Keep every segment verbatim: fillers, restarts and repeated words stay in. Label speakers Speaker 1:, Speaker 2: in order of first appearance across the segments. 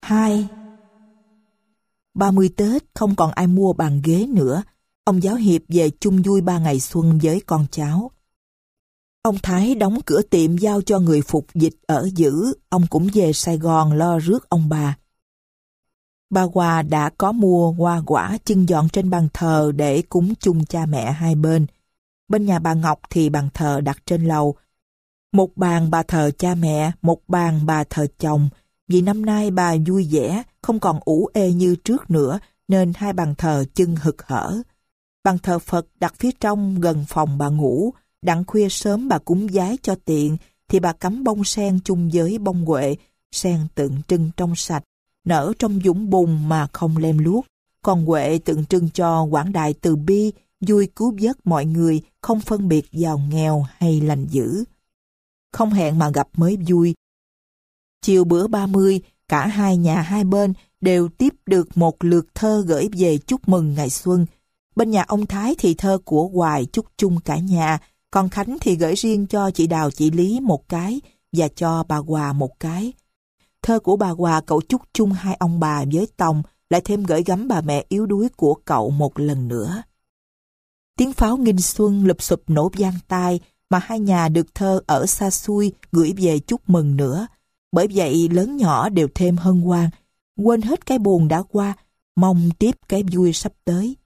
Speaker 1: Hai. ba mươi Tết không còn ai mua bàn ghế nữa. Ông giáo hiệp về chung vui ba ngày xuân với con cháu. Ông Thái đóng cửa tiệm giao cho người phục dịch ở giữ. Ông cũng về Sài Gòn lo rước ông bà. Bà Hòa đã có mua hoa quả trưng dọn trên bàn thờ để cúng chung cha mẹ hai bên. Bên nhà bà Ngọc thì bàn thờ đặt trên lầu. Một bàn bà thờ cha mẹ, một bàn bà thờ chồng. Vì năm nay bà vui vẻ, không còn ủ ê như trước nữa, nên hai bàn thờ chưng hực hở. Bàn thờ Phật đặt phía trong gần phòng bà ngủ. Đặng khuya sớm bà cúng vái cho tiện, thì bà cắm bông sen chung với bông huệ, sen tượng trưng trong sạch, nở trong dũng bùn mà không lem luốc. Còn huệ tượng trưng cho quảng đại từ bi, vui cứu vớt mọi người, không phân biệt giàu nghèo hay lành dữ. Không hẹn mà gặp mới vui. Chiều bữa ba mươi, cả hai nhà hai bên đều tiếp được một lượt thơ gửi về chúc mừng ngày xuân. Bên nhà ông Thái thì thơ của Hoài chúc chung cả nhà, còn Khánh thì gửi riêng cho chị Đào chị Lý một cái và cho bà Hòa một cái. Thơ của bà Hòa cậu chúc chung hai ông bà với Tòng, lại thêm gửi gắm bà mẹ yếu đuối của cậu một lần nữa. Tiếng pháo nghinh xuân lụp xụp nổ vang tai, mà hai nhà được thơ ở xa xui gửi về chúc mừng nữa. Bởi vậy lớn nhỏ đều thêm hân hoan, quên hết cái buồn đã qua, mong tiếp cái vui sắp tới.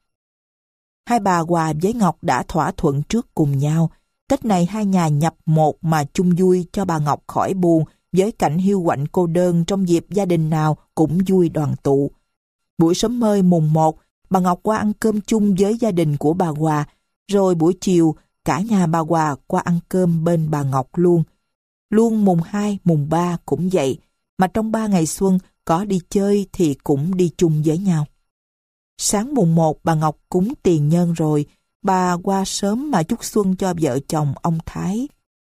Speaker 1: Hai bà Hòa với Ngọc đã thỏa thuận trước cùng nhau. Tết này hai nhà nhập một mà chung vui cho bà Ngọc khỏi buồn với cảnh hiu quạnh cô đơn trong dịp gia đình nào cũng vui đoàn tụ. Buổi sớm mơi mùng một, bà Ngọc qua ăn cơm chung với gia đình của bà Hòa, rồi buổi chiều cả nhà bà Hòa qua ăn cơm bên bà Ngọc luôn. Luôn mùng hai, mùng ba cũng vậy, mà trong ba ngày xuân có đi chơi thì cũng đi chung với nhau. Sáng mùng một bà Ngọc cúng tiền nhân rồi, bà qua sớm mà chúc xuân cho vợ chồng ông Thái.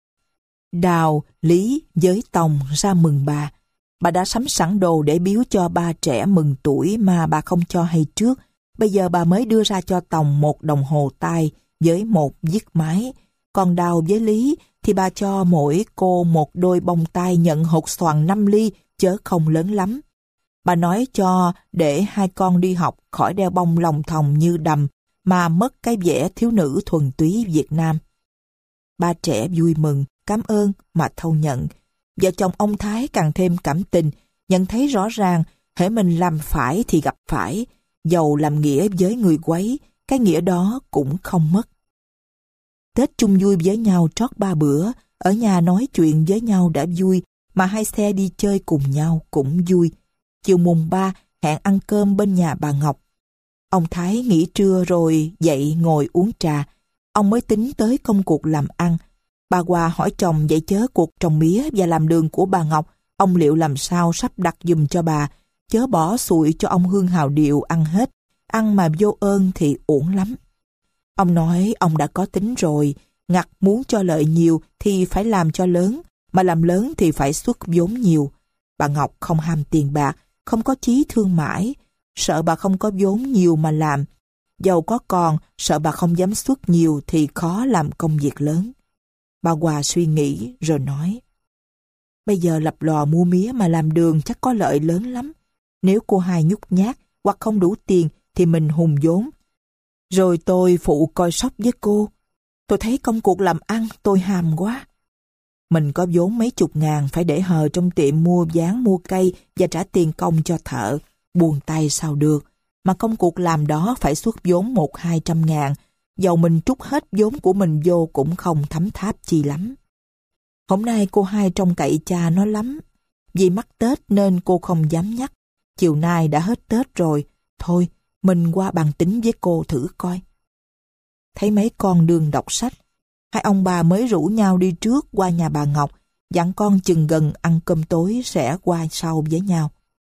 Speaker 1: Đào, Lý với Tòng ra mừng bà. Bà đã sắm sẵn đồ để biếu cho ba trẻ mừng tuổi mà bà không cho hay trước. Bây giờ bà mới đưa ra cho Tòng một đồng hồ tay với một chiếc máy. Còn Đào với Lý thì bà cho mỗi cô một đôi bông tai nhận hột xoàn năm ly, chớ không lớn lắm. Bà nói cho để hai con đi học khỏi đeo bông lòng thòng như đầm, mà mất cái vẻ thiếu nữ thuần túy Việt Nam. Ba trẻ vui mừng, cảm ơn mà thâu nhận. Vợ chồng ông Thái càng thêm cảm tình, nhận thấy rõ ràng hễ mình làm phải thì gặp phải, dầu làm nghĩa với người quấy, cái nghĩa đó cũng không mất. Tết chung vui với nhau trót ba bữa, ở nhà nói chuyện với nhau đã vui, mà hai xe đi chơi cùng nhau cũng vui. Chiều mùng ba hẹn ăn cơm bên nhà bà Ngọc. Ông Thái nghỉ trưa rồi dậy ngồi uống trà. Ông mới tính tới công cuộc làm ăn. Bà Hòa hỏi chồng vậy chớ cuộc trồng mía và làm đường của bà Ngọc, ông liệu làm sao sắp đặt giùm cho bà, chớ bỏ sụi cho ông Hương Hào Điệu ăn hết, ăn mà vô ơn thì uổng lắm. Ông nói ông đã có tính rồi, ngặt muốn cho lợi nhiều thì phải làm cho lớn, mà làm lớn thì phải xuất vốn nhiều. Bà Ngọc không ham tiền bạc, không có chí thương mãi, sợ bà không có vốn nhiều mà làm. Dầu có còn, sợ bà không dám xuất nhiều thì khó làm công việc lớn. Bà Hòa suy nghĩ rồi nói, bây giờ lập lò mua mía mà làm đường chắc có lợi lớn lắm. Nếu cô hai nhút nhát hoặc không đủ tiền thì mình hùng vốn. Rồi tôi phụ coi sóc với cô. Tôi thấy công cuộc làm ăn tôi hàm quá. Mình có vốn mấy chục ngàn phải để hờ trong tiệm mua ván mua cây và trả tiền công cho thợ. Buồn tay sao được. Mà công cuộc làm đó phải xuất vốn một hai trăm ngàn. Dầu mình trút hết vốn của mình vô cũng không thấm tháp chi lắm. Hôm nay cô hai trông cậy cha nó lắm. Vì mắc Tết nên cô không dám nhắc. Chiều nay đã hết Tết rồi. Thôi, mình qua bàn tính với cô thử coi. Thấy mấy con đường đọc sách. Hai ông bà mới rủ nhau đi trước qua nhà bà Ngọc. Dặn con chừng gần ăn cơm tối sẽ qua sau với nhau.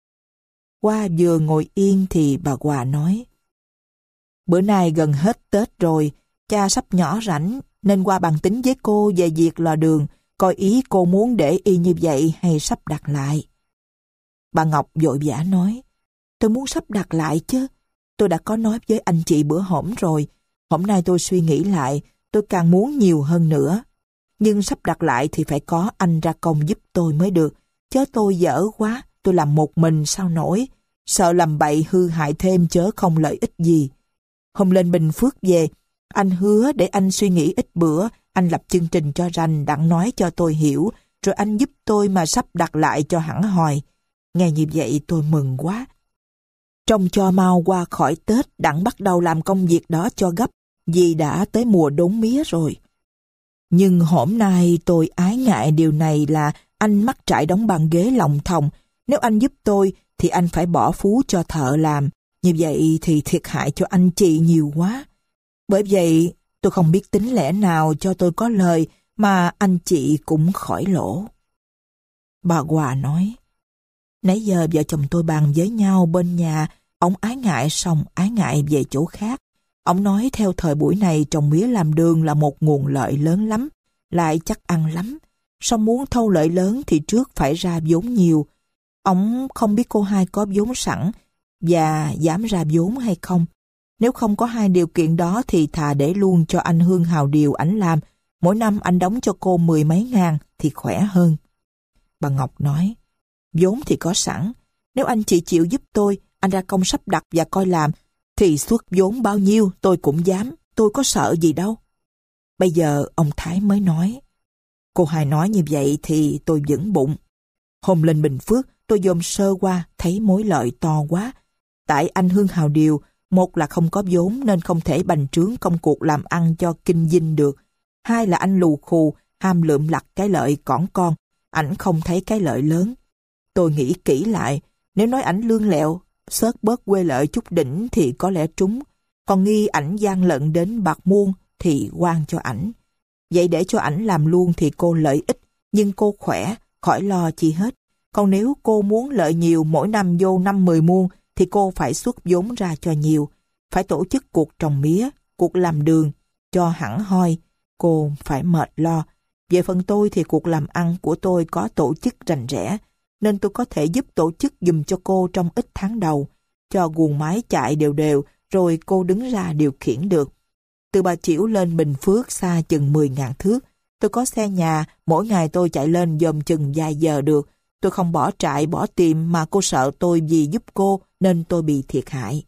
Speaker 1: Qua vừa ngồi yên thì bà Hòa nói, bữa nay gần hết Tết rồi, cha sắp nhỏ rảnh nên qua bàn tính với cô về việc lò đường, coi ý cô muốn để y như vậy hay sắp đặt lại. Bà Ngọc vội vã nói, tôi muốn sắp đặt lại chứ, tôi đã có nói với anh chị bữa hổm rồi, hôm nay tôi suy nghĩ lại, tôi càng muốn nhiều hơn nữa. Nhưng sắp đặt lại thì phải có anh ra công giúp tôi mới được, chứ tôi dở quá, tôi làm một mình sao nổi, sợ làm bậy hư hại thêm chớ không lợi ích gì. Hôm lên Bình Phước về, anh hứa để anh suy nghĩ ít bữa, anh lập chương trình cho rành đặng nói cho tôi hiểu, rồi anh giúp tôi mà sắp đặt lại cho hẳn hoi. Nghe như vậy tôi mừng quá. Trông cho mau qua khỏi Tết đặng bắt đầu làm công việc đó cho gấp, vì đã tới mùa đốn mía rồi. Nhưng hôm nay tôi ái ngại điều này là anh mắc trại đóng bàn ghế lòng thòng. Nếu anh giúp tôi thì anh phải bỏ phú cho thợ làm. Như vậy thì thiệt hại cho anh chị nhiều quá. Bởi vậy tôi không biết tính lẽ nào cho tôi có lời mà anh chị cũng khỏi lỗ. Bà Hòa nói, nãy giờ vợ chồng tôi bàn với nhau bên nhà, ông ái ngại xong ái ngại về chỗ khác. Ông nói theo thời buổi này trồng mía làm đường là một nguồn lợi lớn lắm, lại chắc ăn lắm. Sao muốn thâu lợi lớn thì trước phải ra vốn nhiều. Ông không biết cô hai có vốn sẵn và dám ra vốn hay không. Nếu không có hai điều kiện đó thì thà để luôn cho anh Hương Hào Điều ảnh làm. Mỗi năm anh đóng cho cô mười mấy ngàn thì khỏe hơn. Bà Ngọc nói, vốn thì có sẵn. Nếu anh chị chịu giúp tôi, anh ra công sắp đặt và coi làm, thì xuất vốn bao nhiêu tôi cũng dám, tôi có sợ gì đâu. Bây giờ ông Thái mới nói, cô hai nói như vậy thì tôi vững bụng. Hôm lên Bình Phước, tôi dòm sơ qua, thấy mối lợi to quá. Tại anh Hương Hào Điều, một là không có vốn nên không thể bành trướng công cuộc làm ăn cho kinh doanh được. Hai là anh lù khù, ham lượm lặt cái lợi cỏn con, ảnh không thấy cái lợi lớn. Tôi nghĩ kỹ lại, nếu nói ảnh lương lẹo, xớt bớt quê lợi chút đỉnh thì có lẽ trúng, còn nghi ảnh gian lận đến bạc muôn thì oan cho ảnh. Vậy để cho ảnh làm luôn thì cô lợi ích, nhưng cô khỏe, khỏi lo chi hết. Còn nếu cô muốn lợi nhiều mỗi năm vô năm mười muôn thì cô phải xuất vốn ra cho nhiều, phải tổ chức cuộc trồng mía, cuộc làm đường, cho hẳn hoi, cô phải mệt lo. Về phần tôi thì cuộc làm ăn của tôi có tổ chức rành rẽ, nên tôi có thể giúp tổ chức giùm cho cô trong ít tháng đầu, cho guồng máy chạy đều đều, rồi cô đứng ra điều khiển được. Từ Bà Chiểu lên Bình Phước xa chừng mười ngàn thước, tôi có xe nhà, mỗi ngày tôi chạy lên dòm chừng vài giờ được. Tôi không bỏ trại bỏ tiệm mà cô sợ tôi vì giúp cô nên tôi bị thiệt hại.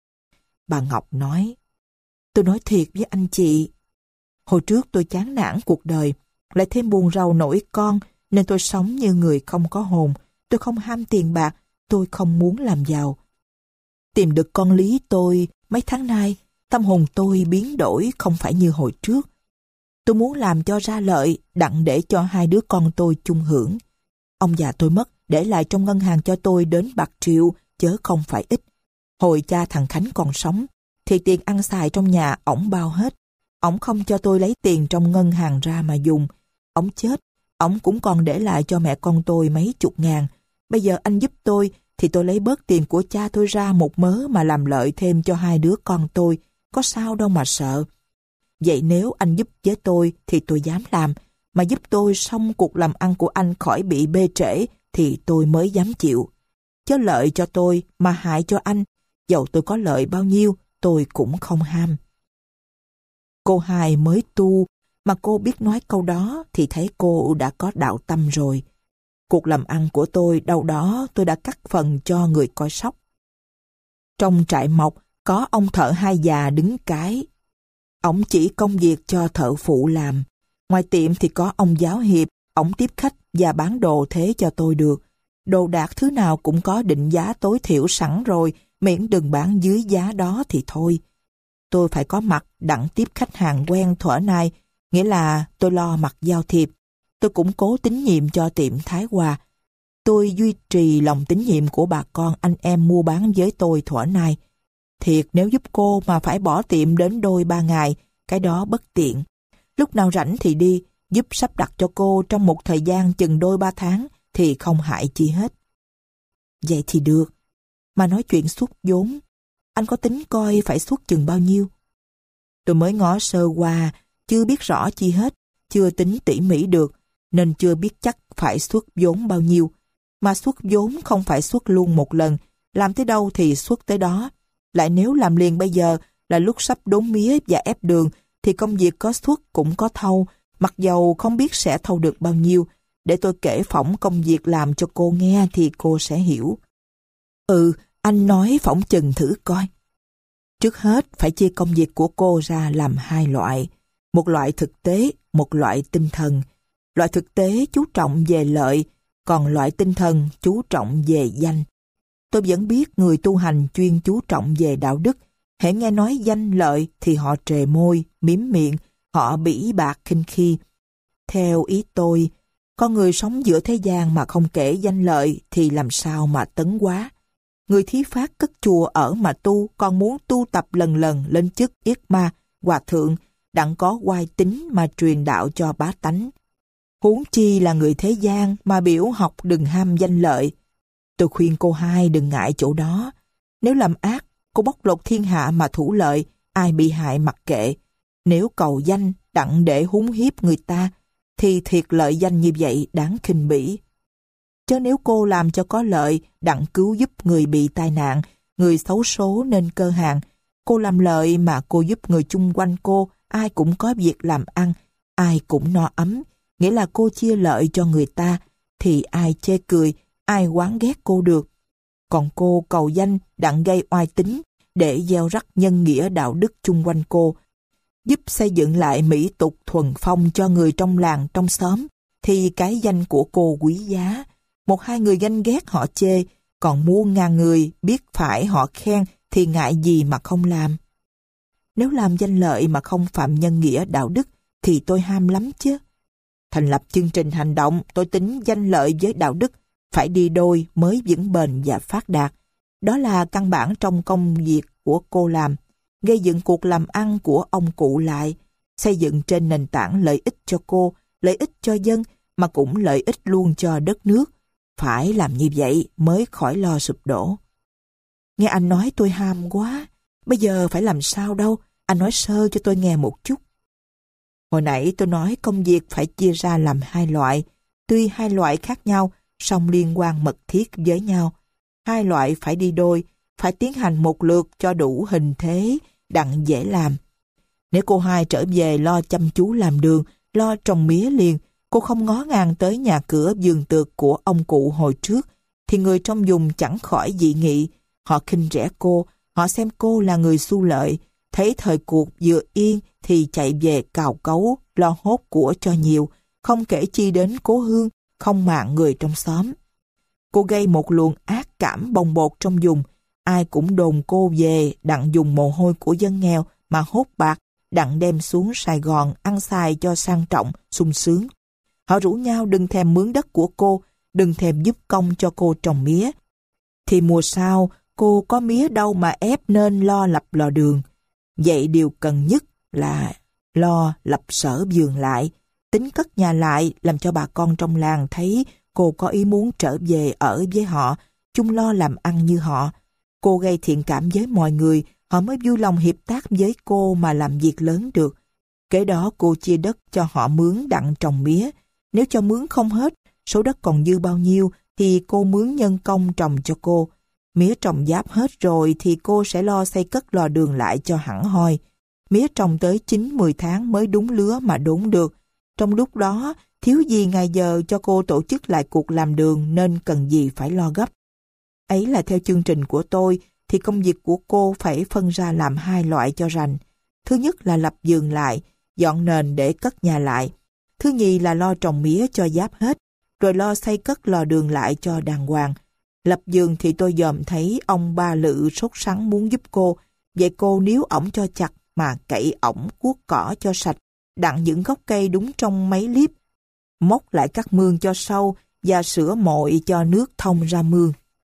Speaker 1: Bà Ngọc nói, tôi nói thiệt với anh chị, hồi trước tôi chán nản cuộc đời, lại thêm buồn rầu nổi con, nên tôi sống như người không có hồn. Tôi không ham tiền bạc, tôi không muốn làm giàu. Tìm được con Lý tôi mấy tháng nay, tâm hồn tôi biến đổi không phải như hồi trước. Tôi muốn làm cho ra lợi, đặng để cho hai đứa con tôi chung hưởng. Ông già tôi mất, để lại trong ngân hàng cho tôi đến bạc triệu, chớ không phải ít. Hồi cha thằng Khánh còn sống, thì tiền ăn xài trong nhà ổng bao hết. Ổng không cho tôi lấy tiền trong ngân hàng ra mà dùng. Ổng chết, ổng cũng còn để lại cho mẹ con tôi mấy chục ngàn. Bây giờ anh giúp tôi, thì tôi lấy bớt tiền của cha tôi ra một mớ mà làm lợi thêm cho hai đứa con tôi. Có sao đâu mà sợ. Vậy nếu anh giúp với tôi thì tôi dám làm. Mà giúp tôi xong cuộc làm ăn của anh khỏi bị bê trễ thì tôi mới dám chịu. Chớ lợi cho tôi mà hại cho anh. Dầu tôi có lợi bao nhiêu, tôi cũng không ham. Cô hai mới tu, mà cô biết nói câu đó thì thấy cô đã có đạo tâm rồi. Cuộc làm ăn của tôi đâu đó tôi đã cắt phần cho người coi sóc. Trong trại mộc có ông thợ hai già đứng cái. Ổng chỉ công việc cho thợ phụ làm. Ngoài tiệm thì có ông giáo hiệp, ổng tiếp khách và bán đồ thế cho tôi được. Đồ đạc thứ nào cũng có định giá tối thiểu sẵn rồi, miễn đừng bán dưới giá đó thì thôi. Tôi phải có mặt đặng tiếp khách hàng quen thuở nay, nghĩa là tôi lo mặt giao thiệp. Tôi cũng cố tín nhiệm cho tiệm Thái Hòa. Tôi duy trì lòng tín nhiệm của bà con anh em mua bán với tôi thuở nay. Thiệt nếu giúp cô mà phải bỏ tiệm đến đôi ba ngày, cái đó bất tiện. Lúc nào rảnh thì đi, giúp sắp đặt cho cô trong một thời gian chừng đôi ba tháng thì không hại chi hết. Vậy thì được. Mà nói chuyện xuất vốn, anh có tính coi phải xuất chừng bao nhiêu? Tôi mới ngó sơ qua, chưa biết rõ chi hết, chưa tính tỉ mỉ được, nên chưa biết chắc phải xuất vốn bao nhiêu. Mà xuất vốn không phải xuất luôn một lần, làm tới đâu thì xuất tới đó. Lại nếu làm liền bây giờ là lúc sắp đốn mía và ép đường, thì công việc có xuất cũng có thâu, mặc dầu không biết sẽ thâu được bao nhiêu. để tôi kể phỏng công việc làm cho cô nghe thì cô sẽ hiểu. Ừ, anh nói phỏng chừng thử coi. Trước hết phải chia công việc của cô ra làm hai loại. Một loại thực tế, một loại tinh thần. Loại thực tế chú trọng về lợi, còn loại tinh thần chú trọng về danh. Tôi vẫn biết người tu hành chuyên chú trọng về đạo đức. Hễ nghe nói danh lợi thì họ trề môi, mím miệng, họ bỉ bạc khinh khi. Theo ý tôi, con người sống giữa thế gian mà không kể danh lợi thì làm sao mà tấn hóa. Người thí phát cất chùa ở mà tu, còn muốn tu tập lần lần lên chức yết ma, hòa thượng, đặng có oai tín mà truyền đạo cho bá tánh. Huống chi là người thế gian mà biểu học đừng ham danh lợi. Tôi khuyên cô hai đừng ngại chỗ đó. Nếu làm ác, cô bóc lột thiên hạ mà thủ lợi, ai bị hại mặc kệ. Nếu cầu danh đặng để húng hiếp người ta, thì thiệt lợi danh như vậy đáng khinh bỉ. Chứ nếu cô làm cho có lợi, đặng cứu giúp người bị tai nạn, người xấu số nên cơ hàng, cô làm lợi mà cô giúp người chung quanh cô, ai cũng có việc làm ăn, ai cũng no ấm, nghĩa là cô chia lợi cho người ta, thì ai chê cười, ai oán ghét cô được. Còn cô cầu danh đặng gây oai tín, để gieo rắc nhân nghĩa đạo đức chung quanh cô, giúp xây dựng lại mỹ tục thuần phong cho người trong làng trong xóm, thì cái danh của cô quý giá. Một hai người ganh ghét họ chê, còn muôn ngàn người biết phải họ khen thì ngại gì mà không làm. Nếu làm danh lợi mà không phạm nhân nghĩa đạo đức thì tôi ham lắm chứ. Thành lập chương trình hành động, tôi tính danh lợi với đạo đức phải đi đôi mới vững bền và phát đạt. Đó là căn bản trong công việc của cô làm, gây dựng cuộc làm ăn của ông cụ lại, xây dựng trên nền tảng lợi ích cho cô, lợi ích cho dân, mà cũng lợi ích luôn cho đất nước. Phải làm như vậy mới khỏi lo sụp đổ. Nghe anh nói tôi ham quá, bây giờ phải làm sao đâu, anh nói sơ cho tôi nghe một chút. Hồi nãy tôi nói công việc phải chia ra làm hai loại, tuy hai loại khác nhau, song liên quan mật thiết với nhau. Hai loại phải đi đôi, phải tiến hành một lượt cho đủ hình thế, đặng dễ làm. Nếu cô hai trở về lo chăm chú làm đường, lo trồng mía liền, cô không ngó ngàng tới nhà cửa vườn tược của ông cụ hồi trước, thì người trong vùng chẳng khỏi dị nghị. Họ khinh rẻ cô, họ xem cô là người xu lợi, thấy thời cuộc vừa yên thì chạy về cào cấu, lo hốt của cho nhiều, không kể chi đến cố hương, không màng người trong xóm. Cô gây một luồng ác cảm bồng bột trong vùng, ai cũng đồn cô về đặng dùng mồ hôi của dân nghèo mà hốt bạc, đặng đem xuống Sài Gòn ăn xài cho sang trọng, sung sướng. Họ rủ nhau đừng thèm mướn đất của cô, đừng thèm giúp công cho cô trồng mía. Thì mùa sau, cô có mía đâu mà ép nên lo lập lò đường. Vậy điều cần nhất là lo lập sở vườn lại, tính cất nhà lại, làm cho bà con trong làng thấy cô có ý muốn trở về ở với họ, chung lo làm ăn như họ. Cô gây thiện cảm với mọi người, họ mới vui lòng hiệp tác với cô mà làm việc lớn được. Kế đó cô chia đất cho họ mướn đặng trồng mía. Nếu cho mướn không hết, số đất còn dư bao nhiêu thì cô mướn nhân công trồng cho cô. Mía trồng giáp hết rồi thì cô sẽ lo xây cất lò đường lại cho hẳn hoi. Mía trồng tới chín mười tháng mới đúng lứa mà đốn được. Trong lúc đó, thiếu gì ngày giờ cho cô tổ chức lại cuộc làm đường nên cần gì phải lo gấp. Ấy là theo chương trình của tôi thì công việc của cô phải phân ra làm hai loại cho rành. Thứ nhất là lập vườn lại, dọn nền để cất nhà lại. Thứ nhì là lo trồng mía cho giáp hết, rồi lo xây cất lò đường lại cho đàng hoàng. Lập vườn thì tôi dòm thấy ông ba Lự sốt sắng muốn giúp cô, vậy cô níu ổng cho chặt mà cậy ổng cuốc cỏ cho sạch, đặng những gốc cây đúng trong mấy liếp, móc lại các mương cho sâu và sửa mội cho nước thông ra mương.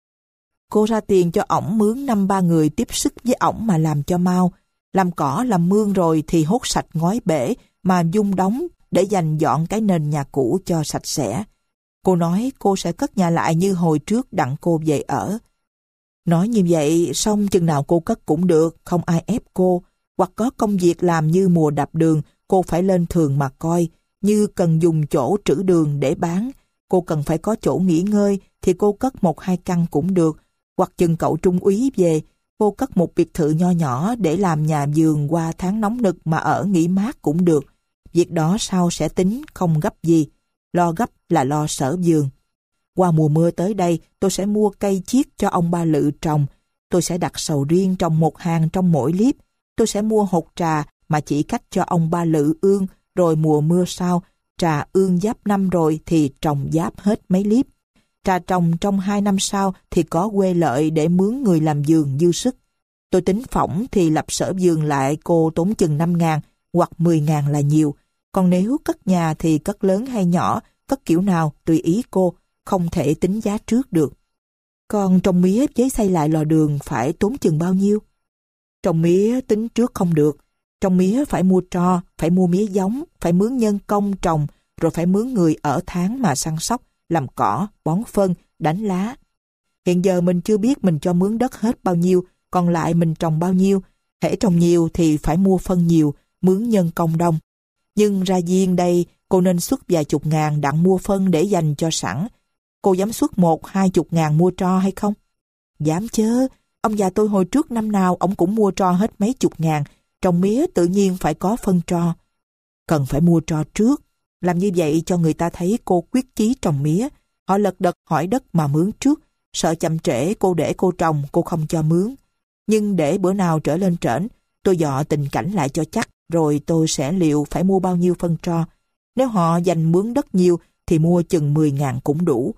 Speaker 1: Cô ra tiền cho ổng mướn năm ba người tiếp sức với ổng mà làm cho mau. Làm cỏ làm mương rồi thì hốt sạch ngói bể mà dung đóng để dành dọn cái nền nhà cũ cho sạch sẽ. Cô nói cô sẽ cất nhà lại như hồi trước đặng cô về ở. Nói như vậy xong chừng nào cô cất cũng được, không ai ép cô. Hoặc có công việc làm như mùa đạp đường, cô phải lên thường mà coi. Như cần dùng chỗ trữ đường để bán, cô cần phải có chỗ nghỉ ngơi thì cô cất một hai căn cũng được. Hoặc chừng cậu trung úy về, cô cất một biệt thự nho nhỏ để làm nhà vườn qua tháng nóng nực mà ở nghỉ mát cũng được. Việc đó sau sẽ tính, không gấp gì. lo gấp là lo sở vườn. Qua mùa mưa tới đây, tôi sẽ mua cây chiết cho ông Ba Lự trồng. Tôi sẽ đặt sầu riêng trồng một hàng trong mỗi liếp. Tôi sẽ mua hột trà mà chỉ cách cho ông Ba Lự ương, rồi mùa mưa sau, trà ương giáp năm rồi thì trồng giáp hết mấy liếp. Trà trồng trong hai năm sau thì có quê lợi để mướn người làm vườn dư sức. Tôi tính phỏng thì lập sở vườn lại cô tốn chừng năm ngàn hoặc mười ngàn là nhiều. Còn nếu cất nhà thì cất lớn hay nhỏ, cất kiểu nào tùy ý cô, không thể tính giá trước được. Còn trồng mía với xây lại lò đường phải tốn chừng bao nhiêu? Trồng mía tính trước không được. Trồng mía phải mua tro, phải mua mía giống, phải mướn nhân công trồng, rồi phải mướn người ở tháng mà săn sóc, làm cỏ, bón phân, đánh lá. Hiện giờ mình chưa biết mình cho mướn đất hết bao nhiêu, còn lại mình trồng bao nhiêu. Hễ trồng nhiều thì phải mua phân nhiều, mướn nhân công đông. Nhưng ra giêng đây, cô nên xuất vài chục ngàn đặng mua phân để dành cho sẵn. Cô dám xuất một, hai chục ngàn mua tro hay không? Dám chớ. Ông già tôi hồi trước năm nào ông cũng mua tro hết mấy chục ngàn. Trồng mía tự nhiên phải có phân tro. Cần phải mua tro trước. Làm như vậy cho người ta thấy cô quyết chí trồng mía. Họ lật đật hỏi đất mà mướn trước. Sợ chậm trễ cô để cô trồng, cô không cho mướn. Nhưng để bữa nào trở lên trển, tôi dọ tình cảnh lại cho chắc, rồi tôi sẽ liệu phải mua bao nhiêu phân tro. Nếu họ dành mướn đất nhiều thì mua chừng mười ngàn cũng đủ.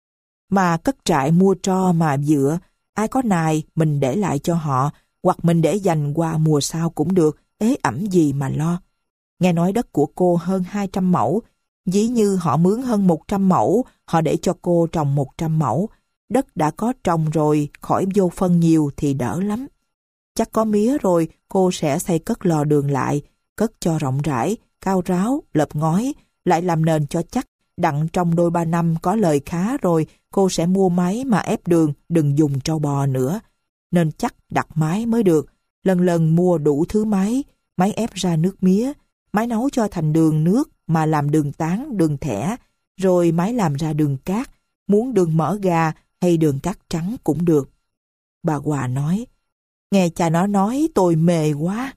Speaker 1: Mà cất trại mua tro mà dựa, ai có nài mình để lại cho họ, hoặc mình để dành qua mùa sau cũng được, ế ẩm gì mà lo. Nghe nói đất của cô hơn hai trăm mẫu, dĩ như họ mướn hơn một trăm mẫu, họ để cho cô trồng một trăm mẫu. Đất đã có trồng rồi, khỏi vô phân nhiều thì đỡ lắm. Chắc có mía rồi, cô sẽ xây cất lò đường lại, cất cho rộng rãi, cao ráo, lợp ngói, lại làm nền cho chắc. Đặng trong đôi ba năm có lời khá rồi, cô sẽ mua máy mà ép đường, đừng dùng trâu bò nữa. Nên chắc đặt máy mới được. Lần lần mua đủ thứ máy, máy ép ra nước mía, máy nấu cho thành đường nước mà làm đường tán, đường thẻ, rồi máy làm ra đường cát, muốn đường mỡ gà hay đường cát trắng cũng được. Bà Hòa nói, nghe cha nó nói tôi mê quá.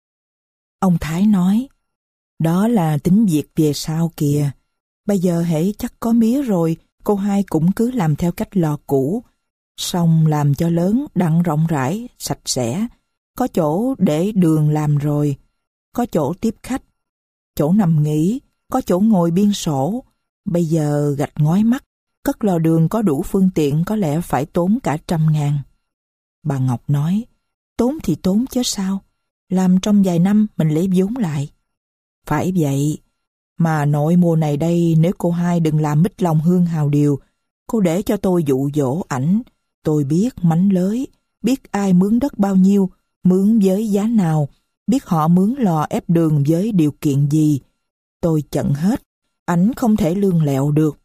Speaker 1: Ông Thái nói, đó là tính việc về sau kìa. Bây giờ hễ chắc có mía rồi, cô hai cũng cứ làm theo cách lò cũ. Xong làm cho lớn, đặng rộng rãi, sạch sẽ. Có chỗ để đường làm rồi, có chỗ tiếp khách, chỗ nằm nghỉ, có chỗ ngồi biên sổ. Bây giờ gạch ngói mắt, cất lò đường có đủ phương tiện có lẽ phải tốn cả trăm ngàn. Bà Ngọc nói, tốn thì tốn chứ sao, làm trong vài năm mình lấy vốn lại. Phải vậy, mà nội mùa này đây nếu cô hai đừng làm mít lòng hương hào điều, cô để cho tôi dụ dỗ ảnh, tôi biết mánh lới, biết ai mướn đất bao nhiêu, mướn với giá nào, biết họ mướn lò ép đường với điều kiện gì. Tôi chận hết, ảnh không thể lương lẹo được.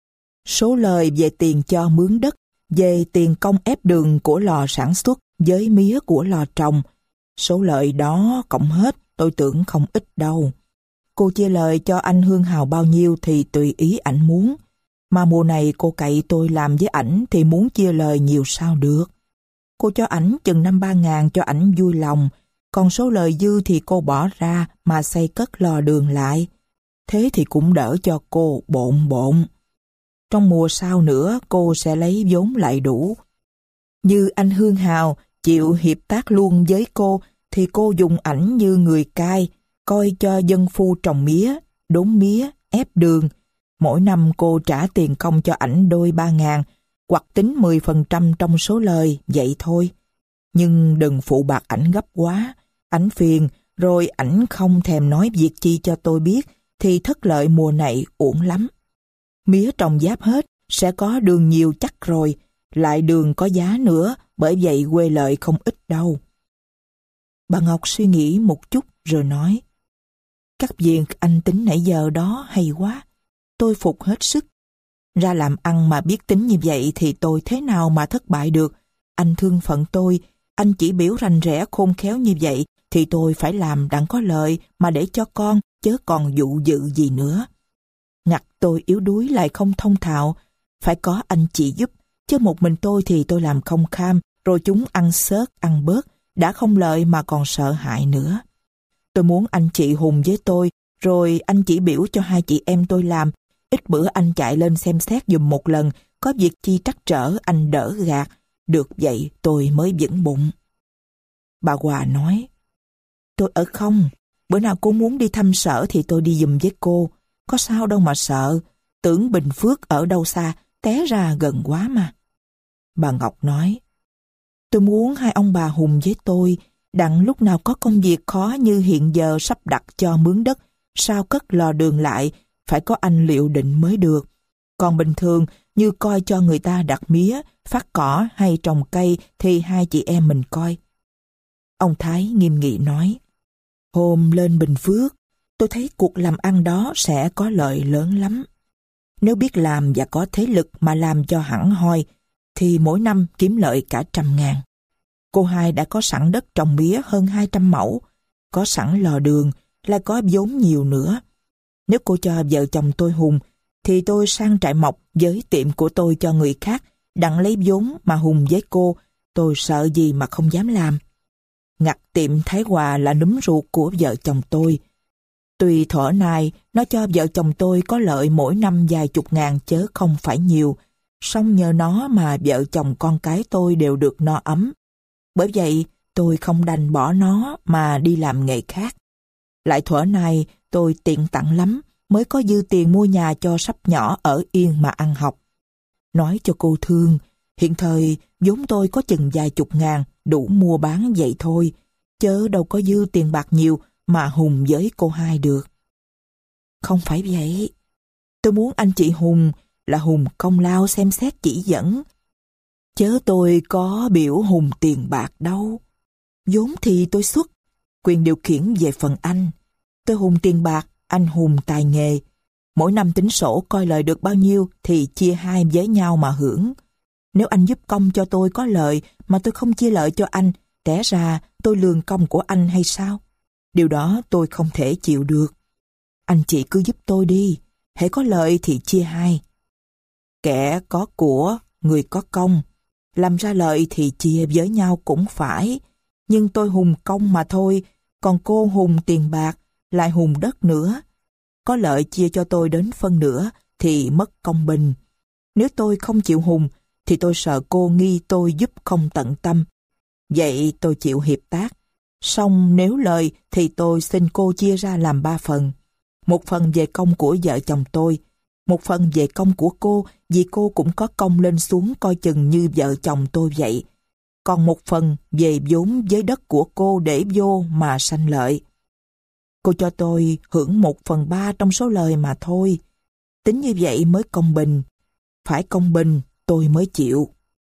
Speaker 1: Số lời về tiền cho mướn đất, về tiền công ép đường của lò sản xuất với mía của lò trồng, số lợi đó cộng hết tôi tưởng không ít đâu. Cô chia lời cho anh Hương Hào bao nhiêu thì tùy ý ảnh muốn. Mà mùa này cô cậy tôi làm với ảnh thì muốn chia lời nhiều sao được. Cô cho ảnh chừng năm ba ngàn cho ảnh vui lòng, còn số lời dư thì cô bỏ ra mà xây cất lò đường lại. Thế thì cũng đỡ cho cô bộn bộn. Trong mùa sau nữa cô sẽ lấy vốn lại đủ. Như anh Hương Hào chịu hiệp tác luôn với cô thì cô dùng ảnh như người cai, coi cho dân phu trồng mía, đốn mía, ép đường. Mỗi năm cô trả tiền công cho ảnh đôi ba ngàn, hoặc tính mười phần trăm trong số lời, vậy thôi. Nhưng đừng phụ bạc ảnh gấp quá, ảnh phiền, rồi ảnh không thèm nói việc chi cho tôi biết, thì thất lợi mùa này uổng lắm. Mía trồng giáp hết, sẽ có đường nhiều chắc rồi, lại đường có giá nữa, bởi vậy quê lợi không ít đâu. Bà Ngọc suy nghĩ một chút rồi nói, các việc anh tính nãy giờ đó hay quá, tôi phục hết sức. Ra làm ăn mà biết tính như vậy thì tôi thế nào mà thất bại được. Anh thương phận tôi, anh chỉ biểu rành rẽ khôn khéo như vậy thì tôi phải làm đặng có lợi mà để cho con, chớ còn dụ dự gì nữa. Ngặt tôi yếu đuối lại không thông thạo, phải có anh chị giúp, chứ một mình tôi thì tôi làm không kham, rồi chúng ăn xớt, ăn bớt, đã không lợi mà còn sợ hại nữa. Tôi muốn anh chị hùng với tôi, rồi anh chỉ biểu cho hai chị em tôi làm, Ít bữa anh chạy lên xem xét giùm một lần, có việc chi trắc trở anh đỡ gạt. Được vậy tôi mới vững bụng. Bà Hòa nói, tôi ở không, bữa nào cô muốn đi thăm Sở thì tôi đi giùm với cô. Có sao đâu mà sợ, tưởng Bình Phước ở đâu xa, té ra gần quá mà. Bà Ngọc nói, tôi muốn hai ông bà Hùng với tôi, đặng lúc nào có công việc khó như hiện giờ sắp đặt cho mướn đất, sao cất lò đường lại, phải có anh liệu định mới được. Còn bình thường, như coi cho người ta đặt mía, phát cỏ hay trồng cây thì hai chị em mình coi. Ông Thái nghiêm nghị nói, hôm lên Bình Phước, tôi thấy cuộc làm ăn đó sẽ có lợi lớn lắm. Nếu biết làm và có thế lực mà làm cho hẳn hoi, thì mỗi năm kiếm lợi cả trăm ngàn. Cô hai đã có sẵn đất trồng mía hơn hai trăm mẫu, có sẵn lò đường, lại có vốn nhiều nữa. Nếu cô cho vợ chồng tôi Hùng, thì tôi sang trại mộc với tiệm của tôi cho người khác, đặng lấy vốn mà Hùng với cô, tôi sợ gì mà không dám làm. Ngặt tiệm Thái Hòa là núm ruột của vợ chồng tôi. Tuy thuở này nó cho vợ chồng tôi có lợi mỗi năm vài chục ngàn chớ không phải nhiều, song nhờ nó mà vợ chồng con cái tôi đều được no ấm. Bởi vậy tôi không đành bỏ nó mà đi làm nghề khác. Lại thuở này tôi tiện tặng lắm, mới có dư tiền mua nhà cho sắp nhỏ ở yên mà ăn học. Nói cho cô thương, hiện thời vốn tôi có chừng vài chục ngàn, đủ mua bán vậy thôi, chớ đâu có dư tiền bạc nhiều mà Hùng với cô hai được. Không phải vậy, tôi muốn anh chị Hùng là Hùng công lao xem xét chỉ dẫn, chớ tôi có biểu Hùng tiền bạc đâu. Vốn thì tôi xuất, quyền điều khiển về phần anh. Tôi Hùng tiền bạc, anh Hùng tài nghề. Mỗi năm tính sổ coi lời được bao nhiêu thì chia hai với nhau mà hưởng. Nếu anh giúp công cho tôi có lợi mà tôi không chia lợi cho anh, té ra tôi lường công của anh hay sao? Điều đó tôi không thể chịu được. Anh chị cứ giúp tôi đi, hễ có lợi thì chia hai. Kẻ có của, người có công. Làm ra lợi thì chia với nhau cũng phải. Nhưng tôi Hùng công mà thôi, còn cô Hùng tiền bạc, lại Hùng đất nữa. Có lợi chia cho tôi đến phân nửa thì mất công bình. Nếu tôi không chịu Hùng, thì tôi sợ cô nghi tôi giúp không tận tâm. Vậy tôi chịu hiệp tác. Song nếu lời thì tôi xin cô chia ra làm ba phần. Một phần về công của vợ chồng tôi, một phần về công của cô vì cô cũng có công lên xuống coi chừng như vợ chồng tôi vậy. Còn một phần về vốn với đất của cô để vô mà sanh lợi. Cô cho tôi hưởng một phần ba trong số lời mà thôi. Tính như vậy mới công bình. Phải công bình tôi mới chịu.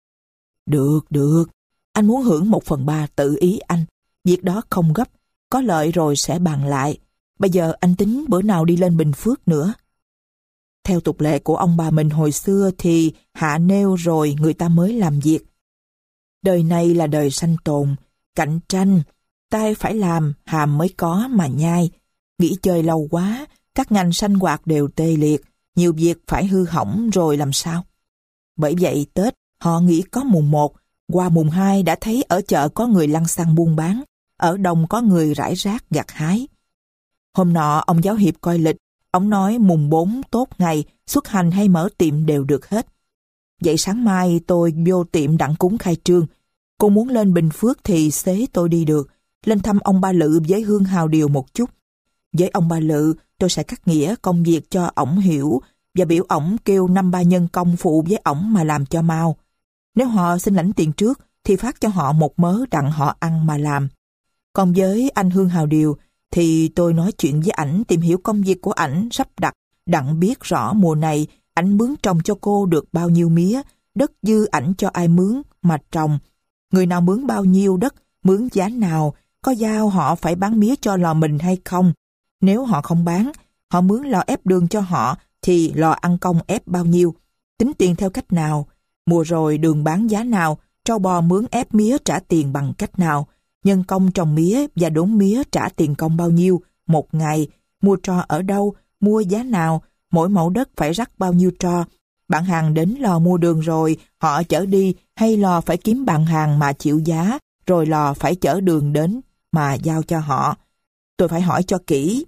Speaker 1: Được, được. Anh muốn hưởng một phần ba tự ý anh. Việc đó không gấp. Có lợi rồi sẽ bàn lại. Bây giờ anh tính bữa nào đi lên Bình Phước nữa. Theo tục lệ của ông bà mình hồi xưa thì hạ nêu rồi người ta mới làm việc. Đời này là đời sanh tồn, cạnh tranh. Tai phải làm, hàm mới có mà nhai. Nghỉ chơi lâu quá, các ngành sanh hoạt đều tê liệt. Nhiều việc phải hư hỏng rồi làm sao? Bởi vậy Tết họ nghỉ có mùng một, qua mùng hai đã thấy ở chợ có người lăng xăng buôn bán, ở đồng có người rải rác gặt hái. Hôm nọ ông giáo hiệp coi lịch, ông nói mùng bốn tốt ngày, xuất hành hay mở tiệm đều được hết. Vậy sáng mai tôi vô tiệm đặng cúng khai trương. Cô muốn lên Bình Phước thì xế tôi đi được, lên thăm ông Ba Lự với Hương Hào Điều một chút. Với ông Ba Lự, tôi sẽ cắt nghĩa công việc cho ổng hiểu và biểu ổng kêu năm ba nhân công phụ với ổng mà làm cho mau. Nếu họ xin lãnh tiền trước thì phát cho họ một mớ đặng họ ăn mà làm. Còn với anh Hương Hào Điều thì tôi nói chuyện với ảnh tìm hiểu công việc của ảnh sắp đặt đặng biết rõ mùa này ảnh mướn trồng cho cô được bao nhiêu mía, đất dư ảnh cho ai mướn mà trồng. Người nào mướn bao nhiêu đất, mướn giá nào, có giao họ phải bán mía cho lò mình hay không. Nếu họ không bán, họ mướn lò ép đường cho họ thì lò ăn công ép bao nhiêu, tính tiền theo cách nào, mùa rồi đường bán giá nào, trâu bò mướn ép mía trả tiền bằng cách nào, nhân công trồng mía và đốn mía trả tiền công bao nhiêu một ngày, mua tro ở đâu, mua giá nào, mỗi mẫu đất phải rắc bao nhiêu tro. Bạn hàng đến lò mua đường rồi họ chở đi hay lò phải kiếm bạn hàng mà chịu giá rồi lò phải chở đường đến mà giao cho họ. Tôi phải hỏi cho kỹ.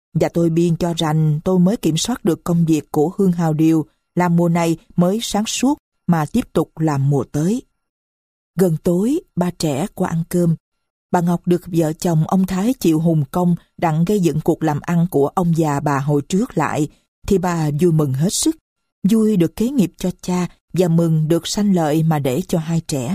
Speaker 1: Và tôi biên cho rằng tôi mới kiểm soát được công việc của Hương Hào Điều, làm mùa này mới sáng suốt mà tiếp tục làm mùa tới. Gần tối, ba trẻ qua ăn cơm. Bà Ngọc được vợ chồng ông Thái chịu hùng công đặng gây dựng cuộc làm ăn của ông già bà hồi trước lại, thì bà vui mừng hết sức, vui được kế nghiệp cho cha và mừng được sanh lợi mà để cho hai trẻ.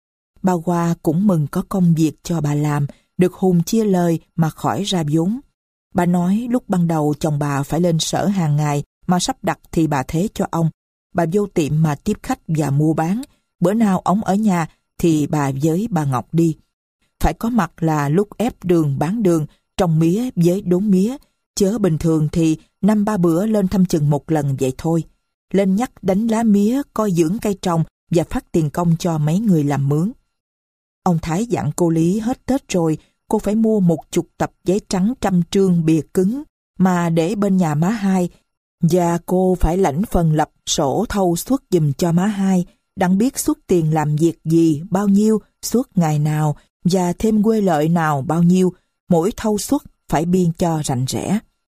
Speaker 1: Bà Hoa cũng mừng có công việc cho bà làm, được Hùng chia lời mà khỏi ra vốn. Bà nói lúc ban đầu chồng bà phải lên sở hàng ngày, mà sắp đặt thì bà thế cho ông. Bà vô tiệm mà tiếp khách và mua bán. Bữa nào ông ở nhà thì bà với bà Ngọc đi. Phải có mặt là lúc ép đường bán đường, trồng mía với đốn mía. Chớ bình thường thì năm ba bữa lên thăm chừng một lần vậy thôi. Lên nhắc đánh lá mía, coi dưỡng cây trồng và phát tiền công cho mấy người làm mướn. Ông Thái dặn cô Lý hết Tết rồi, cô phải mua một chục tập giấy trắng trăm trương bìa cứng mà để bên nhà má hai, và cô phải lãnh phần lập sổ thâu suất giùm cho má hai, đặng biết suất tiền làm việc gì bao nhiêu, suất ngày nào và thêm quê lợi nào bao nhiêu, mỗi thâu suất phải biên cho rành rẽ.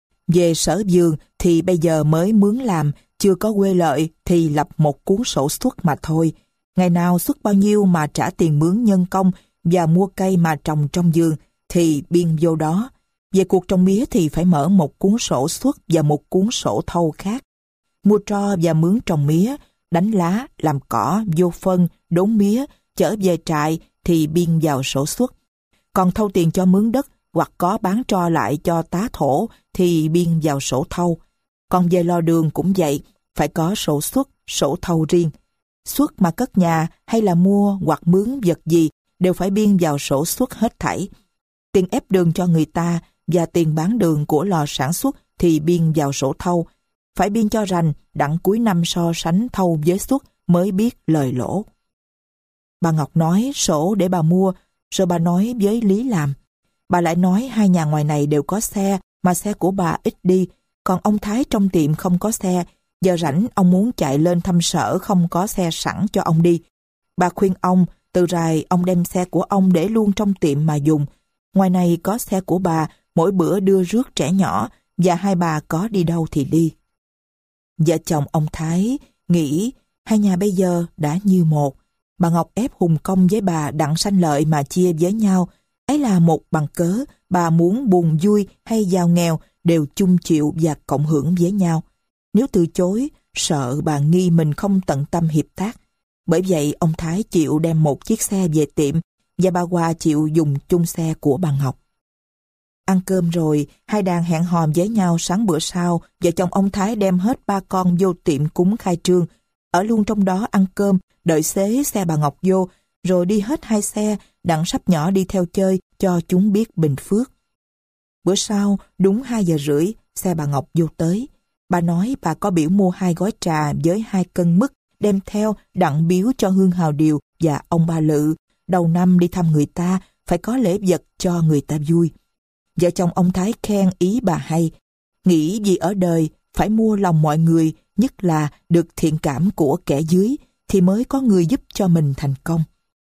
Speaker 1: Về sở vườn thì bây giờ mới mướn làm, chưa có quê lợi thì lập một cuốn sổ suất mà thôi. Ngày nào suất bao nhiêu mà trả tiền mướn nhân công và mua cây mà trồng trong vườn thì biên vô đó. Về cuộc trồng mía thì phải mở một cuốn sổ suất và một cuốn sổ thâu khác. Mua tro và mướn trồng mía, đánh lá, làm cỏ, vô phân, đốn mía, chở về trại thì biên vào sổ suất. Còn thâu tiền cho mướn đất hoặc có bán tro lại cho tá thổ thì biên vào sổ thâu. Còn về lo đường cũng vậy, phải có sổ suất, sổ thâu riêng. Suất mà cất nhà hay là mua hoặc mướn vật gì đều phải biên vào sổ suất hết thảy. Tiền ép đường cho người ta và tiền bán đường của lò sản xuất thì biên vào sổ thâu. Phải biên cho rành, đặng cuối năm so sánh thâu với suất mới biết lời lỗ. Bà Ngọc nói sổ để bà mua, rồi bà nói với Lý làm. Bà lại nói hai nhà ngoài này đều có xe, mà xe của bà ít đi, còn ông Thái trong tiệm không có xe. Giờ rảnh ông muốn chạy lên thăm sở không có xe sẵn cho ông đi. Bà khuyên ông, từ rày ông đem xe của ông để luôn trong tiệm mà dùng. Ngoài này có xe của bà, mỗi bữa đưa rước trẻ nhỏ, và hai bà có đi đâu thì đi. Vợ chồng ông Thái nghĩ hai nhà bây giờ đã như một. Bà Ngọc ép hùng công với bà đặng sanh lợi mà chia với nhau. Ấy là một bằng cớ bà muốn buồn vui hay giàu nghèo đều chung chịu và cộng hưởng với nhau. Nếu từ chối, sợ bà nghi mình không tận tâm hiệp tác. Bởi vậy ông Thái chịu đem một chiếc xe về tiệm và bà Hoa chịu dùng chung xe của bà Ngọc. Ăn cơm rồi, hai đàn hẹn hò với nhau sáng bữa sau, vợ chồng ông Thái đem hết ba con vô tiệm cúng khai trương, ở luôn trong đó ăn cơm, đợi xế xe bà Ngọc vô, rồi đi hết hai xe, đặng sắp nhỏ đi theo chơi cho chúng biết bình phước. Bữa sau, đúng hai giờ rưỡi, xe bà Ngọc vô tới. Bà nói bà có biểu mua hai gói trà với hai cân mứt, đem theo đặng biếu cho Hương Hào Điều và ông Ba Lự. Đầu năm đi thăm người ta, phải có lễ vật cho người ta vui. Vợ chồng ông Thái khen ý bà hay, nghĩ gì ở đời phải mua lòng mọi người, nhất là được thiện cảm của kẻ dưới, thì mới có người giúp cho mình thành công.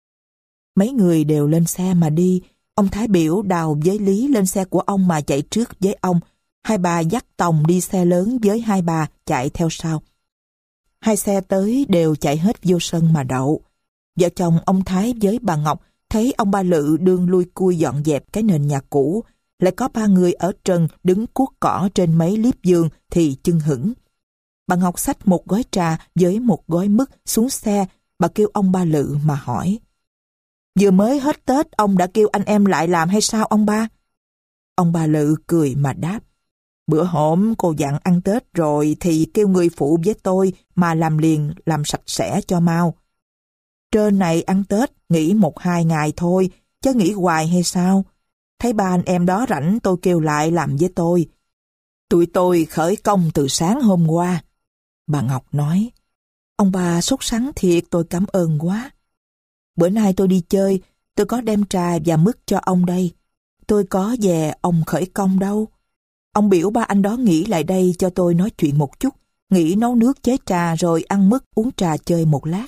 Speaker 1: Mấy người đều lên xe mà đi. Ông Thái biểu Đào với Lý lên xe của ông mà chạy trước với ông. Hai bà dắt Tòng đi xe lớn với hai bà chạy theo sau. Hai xe tới đều chạy hết vô sân mà đậu. Vợ chồng ông Thái với bà Ngọc thấy ông Ba Lự đương lui cui dọn dẹp cái nền nhà cũ, lại có ba người ở trần đứng cuốc cỏ trên mấy liếp giường thì chưng hửng. Bà Ngọc xách một gói trà với một gói mứt xuống xe. Bà kêu ông Ba Lự mà hỏi: Vừa mới hết Tết ông đã kêu anh em lại làm hay sao ông ba? Ông Ba Lự cười mà đáp: Bữa hổm cô dặn ăn Tết rồi thì kêu người phụ với tôi mà làm liền, làm sạch sẽ cho mau. Trên này ăn Tết nghỉ một hai ngày thôi, chứ nghỉ hoài hay sao? Thấy ba anh em đó rảnh tôi kêu lại làm với tôi. Tụi tôi khởi công từ sáng hôm qua. Bà Ngọc nói: Ông bà sốt sắng thiệt, tôi cảm ơn quá. Bữa nay tôi đi chơi, tôi có đem trà và mứt cho ông đây. Tôi có về ông khởi công đâu. Ông biểu ba anh đó nghỉ lại đây cho tôi nói chuyện một chút, nghỉ nấu nước chế trà rồi ăn mứt uống trà chơi một lát.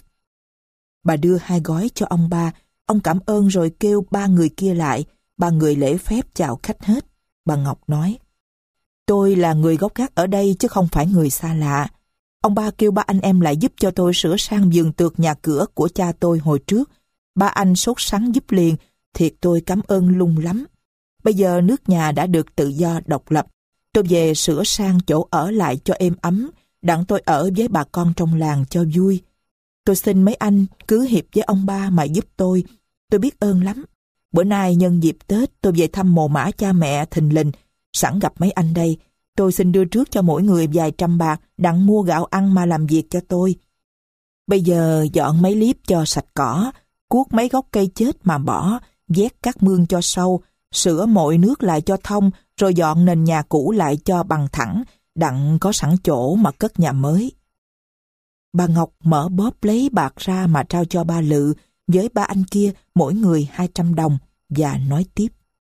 Speaker 1: Bà đưa hai gói cho ông ba, ông cảm ơn rồi kêu ba người kia lại. Ba người lễ phép chào khách hết. Bà Ngọc nói: Tôi là người gốc gác ở đây chứ không phải người xa lạ. Ông ba kêu ba anh em lại giúp cho tôi sửa sang vườn tược nhà cửa của cha tôi hồi trước. Ba anh sốt sắng giúp liền, thiệt tôi cảm ơn Lung lắm. Bây giờ nước nhà đã được tự do độc lập. Tôi về sửa sang chỗ ở lại cho êm ấm, đặng tôi ở với bà con trong làng cho vui. Tôi xin mấy anh cứ hiệp với ông ba mà giúp tôi. Tôi biết ơn lắm. Bữa nay nhân dịp Tết tôi về thăm mồ mả cha mẹ thình lình. Sẵn gặp mấy anh đây, tôi xin đưa trước cho mỗi người vài trăm bạc đặng mua gạo ăn mà làm việc cho tôi. Bây giờ dọn mấy liếp cho sạch cỏ, cuốc mấy gốc cây chết mà bỏ, vét các mương cho sâu, sửa mội nước lại cho thông, rồi dọn nền nhà cũ lại cho bằng thẳng, đặng có sẵn chỗ mà cất nhà mới. Bà Ngọc mở bóp lấy bạc ra mà trao cho ba Lự với ba anh kia mỗi người hai trăm đồng và nói tiếp.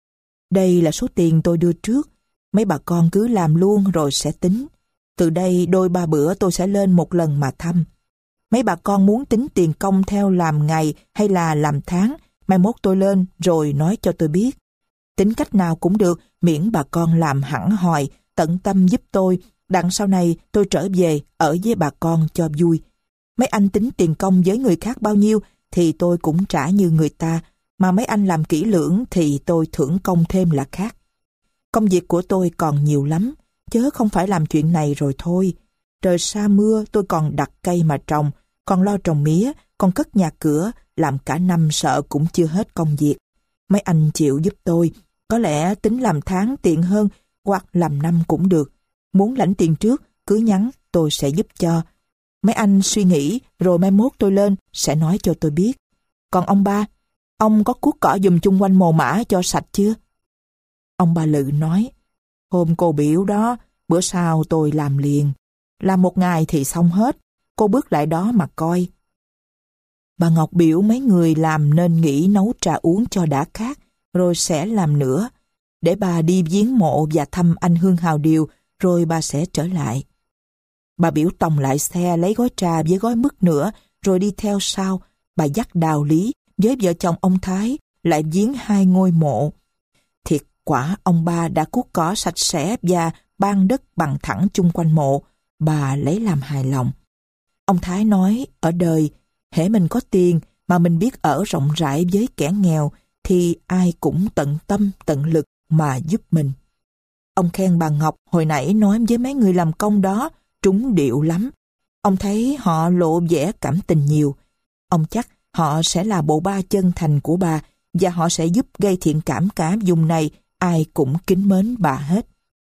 Speaker 1: Đây là số tiền tôi đưa trước, mấy bà con cứ làm luôn rồi sẽ tính. Từ đây đôi ba bữa tôi sẽ lên một lần mà thăm. Mấy bà con muốn tính tiền công theo làm ngày hay là làm tháng, mai mốt tôi lên rồi nói cho tôi biết. Tính cách nào cũng được, miễn bà con làm hẳn hòi, tận tâm giúp tôi, đặng sau này tôi trở về ở với bà con cho vui. Mấy anh tính tiền công với người khác bao nhiêu thì tôi cũng trả như người ta, mà mấy anh làm kỹ lưỡng thì tôi thưởng công thêm là khác. Công việc của tôi còn nhiều lắm, chớ không phải làm chuyện này rồi thôi. Trời sa mưa tôi còn đặt cây mà trồng, còn lo trồng mía, còn cất nhà cửa, làm cả năm sợ cũng chưa hết công việc. Mấy anh chịu giúp tôi, có lẽ tính làm tháng tiện hơn, hoặc làm năm cũng được. Muốn lãnh tiền trước, cứ nhắn, tôi sẽ giúp cho. Mấy anh suy nghĩ, rồi mai mốt tôi lên, sẽ nói cho tôi biết. Còn ông ba, ông có cuốc cỏ giùm chung quanh mồ mả cho sạch chưa? Ông ba Lự nói, hôm cô biểu đó, bữa sau tôi làm liền. Làm một ngày thì xong hết, cô bước lại đó mà coi. Bà Ngọc biểu mấy người làm nên nghỉ nấu trà uống cho đã khát, rồi sẽ làm nữa. Để bà đi viếng mộ và thăm anh Hương Hào Điều, rồi bà sẽ trở lại. Bà biểu tòng lại xe lấy gói trà với gói mứt nữa, rồi đi theo sau. Bà dắt Đào Lý với vợ chồng ông Thái lại viếng hai ngôi mộ. Thiệt quả ông ba đã cuốc cỏ sạch sẽ và ban đất bằng thẳng chung quanh mộ. Bà lấy làm hài lòng. Ông Thái nói ở đời, hễ mình có tiền mà mình biết ở rộng rãi với kẻ nghèo thì ai cũng tận tâm tận lực mà giúp mình. Ông khen bà Ngọc hồi nãy nói với mấy người làm công đó trúng điệu lắm. Ông thấy họ lộ vẻ cảm tình nhiều. Ông chắc họ sẽ là bộ ba chân thành của bà và họ sẽ giúp gây thiện cảm cả vùng này, ai cũng kính mến bà hết.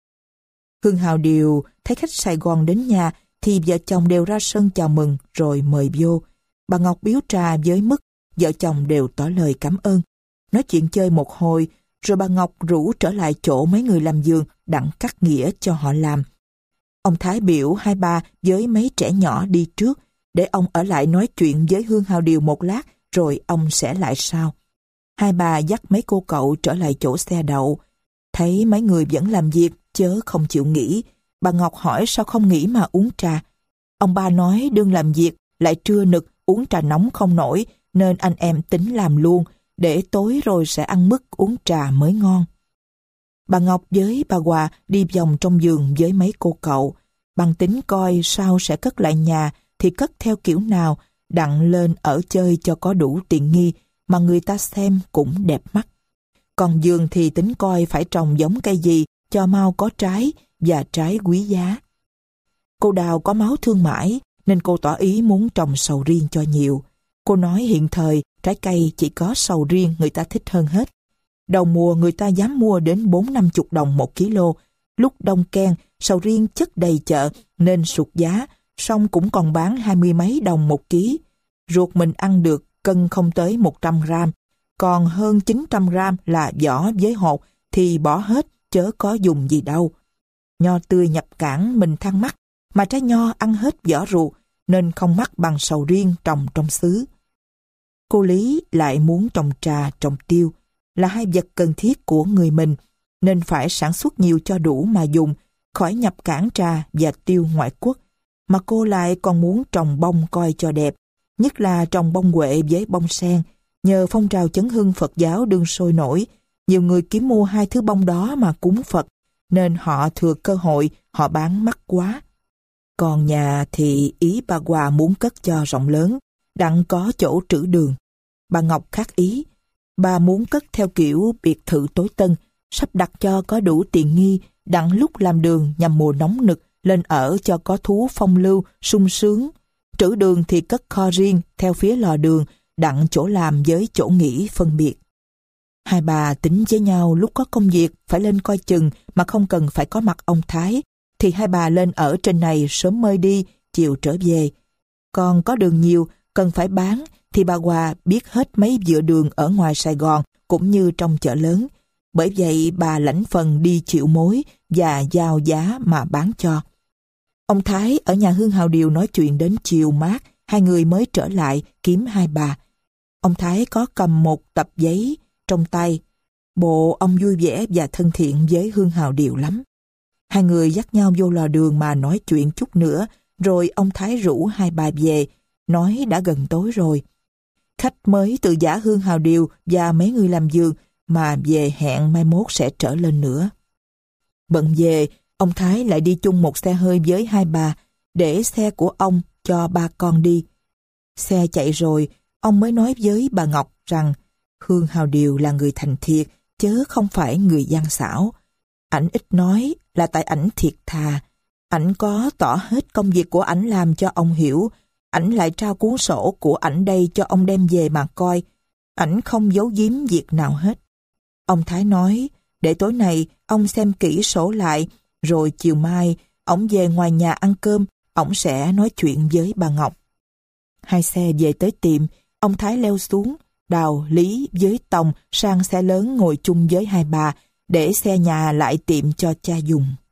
Speaker 1: Hương Hào Điều thấy khách Sài Gòn đến nhà thì vợ chồng đều ra sân chào mừng rồi mời vô. Bà Ngọc biếu trà với mứt, vợ chồng đều tỏ lời cảm ơn. Nói chuyện chơi một hồi, rồi bà Ngọc rủ trở lại chỗ mấy người làm vườn đặng cắt nghĩa cho họ làm. Ông Thái biểu hai ba với mấy trẻ nhỏ đi trước, để ông ở lại nói chuyện với Hương Hào Điều một lát, rồi ông sẽ lại sau. Hai bà dắt mấy cô cậu trở lại chỗ xe đậu. Thấy mấy người vẫn làm việc, chớ không chịu nghỉ. Bà Ngọc hỏi sao không nghỉ mà uống trà. Ông ba nói đương làm việc, lại trưa nực, uống trà nóng không nổi, nên anh em tính làm luôn, để tối rồi sẽ ăn mứt uống trà mới ngon. Bà Ngọc với bà Hòa đi vòng trong vườn với mấy cô cậu. Bằng tính coi sao sẽ cất lại nhà thì cất theo kiểu nào, đặng lên ở chơi cho có đủ tiện nghi mà người ta xem cũng đẹp mắt. Còn vườn thì tính coi phải trồng giống cây gì cho mau có trái và trái quý giá. Cô Đào có máu thương mãi nên cô tỏ ý muốn trồng sầu riêng cho nhiều. Cô nói hiện thời trái cây chỉ có sầu riêng người ta thích hơn hết. Đầu mùa người ta dám mua đến bốn năm chục đồng một ký lô. Lúc đông ken, sầu riêng chất đầy chợ nên sụt giá, song cũng còn bán hai mươi mấy đồng một ký. Ruột mình ăn được cân không tới một trăm gram, còn hơn chín trăm gram là vỏ với hột thì bỏ hết chớ có dùng gì đâu. Nho tươi nhập cảng mình than mắc, mà trái nho ăn hết vỏ ruột nên không mắc bằng sầu riêng trồng trong xứ. Cô Lý lại muốn trồng trà, trồng tiêu, là hai vật cần thiết của người mình, nên phải sản xuất nhiều cho đủ mà dùng, khỏi nhập cảng trà và tiêu ngoại quốc. Mà cô lại còn muốn trồng bông coi cho đẹp, nhất là trồng bông huệ với bông sen. Nhờ phong trào chấn hưng Phật giáo đương sôi nổi, nhiều người kiếm mua hai thứ bông đó mà cúng Phật, nên họ thừa cơ hội, họ bán mắc quá. Còn nhà thì ý bà Hòa muốn cất cho rộng lớn, đặng có chỗ trữ đường. Bà Ngọc khác ý. Bà muốn cất theo kiểu biệt thự tối tân, sắp đặt cho có đủ tiện nghi, đặng lúc làm đường nhằm mùa nóng nực, lên ở cho có thú phong lưu, sung sướng. Trữ đường thì cất kho riêng theo phía lò đường, đặng chỗ làm với chỗ nghỉ phân biệt. Hai bà tính với nhau lúc có công việc phải lên coi chừng mà không cần phải có mặt ông Thái, thì hai bà lên ở trên này sớm mơi đi, chiều trở về. Còn có đường nhiều, cần phải bán, thì bà Hòa biết hết mấy vựa đường ở ngoài Sài Gòn cũng như trong chợ lớn. Bởi vậy bà lãnh phần đi chịu mối và giao giá mà bán cho. Ông Thái ở nhà Hương Hào Điều nói chuyện đến chiều mát, hai người mới trở lại kiếm hai bà. Ông Thái có cầm một tập giấy trong tay. Bộ ông vui vẻ và thân thiện với Hương Hào Điều lắm. Hai người dắt nhau vô lò đường mà nói chuyện chút nữa, rồi ông Thái rủ hai bà về, nói đã gần tối rồi. Khách mới từ giả Hương Hào Điều và mấy người làm vườn mà về hẹn mai mốt sẽ trở lên nữa. Bận về, ông Thái lại đi chung một xe hơi với hai bà, để xe của ông cho ba con đi. Xe chạy rồi, ông mới nói với bà Ngọc rằng Hương Hào Điều là người thành thiệt, chớ không phải người gian xảo. Ảnh ít nói là tại ảnh thiệt thà. Ảnh có tỏ hết công việc của ảnh làm cho ông hiểu. Ảnh lại trao cuốn sổ của ảnh đây cho ông đem về mà coi. Ảnh không giấu giếm việc nào hết. Ông Thái nói, để tối nay ông xem kỹ sổ lại, rồi chiều mai ổng về ngoài nhà ăn cơm, ổng sẽ nói chuyện với bà Ngọc. Hai xe về tới tiệm, ông Thái leo xuống, Đào, Lý với Tòng sang xe lớn ngồi chung với hai bà, để xe nhà lại tiệm cho cha dùng.